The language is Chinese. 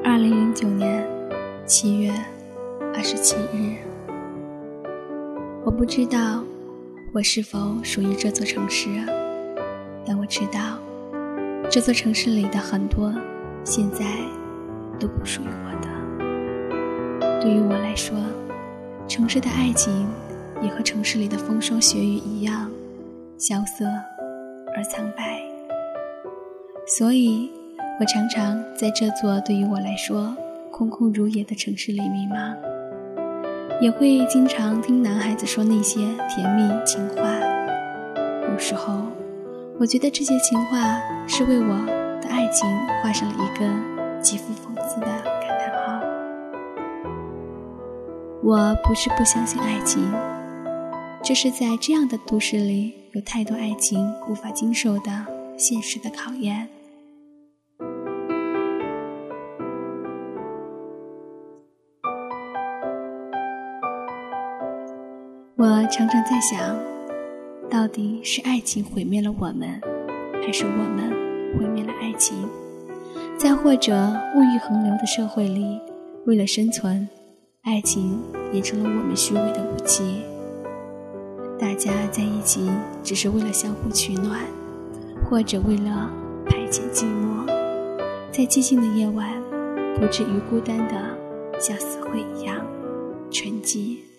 2009年7月27日。我不知道我是否属于这座城市，但我知道这座城市里的很多现在都不属于我的。对于我来说，城市的爱情也和城市里的风霜雪雨一样萧瑟而苍白，所以我常常在这座对于我来说空空如也的城市里迷茫，也会经常听男孩子说那些甜蜜情话。有时候我觉得这些情话是为我的爱情画上了一个极富讽刺的感叹号。我不是不相信爱情，这是在这样的都市里有太多爱情无法经受的现实的考验。我常常在想，到底是爱情毁灭了我们，还是我们毁灭了爱情？再或者物欲横流的社会里，为了生存，爱情也成了我们虚伪的武器。大家在一起只是为了相互取暖，或者为了排遣寂寞，在寂静的夜晚不至于孤单的像死灰一样沉寂。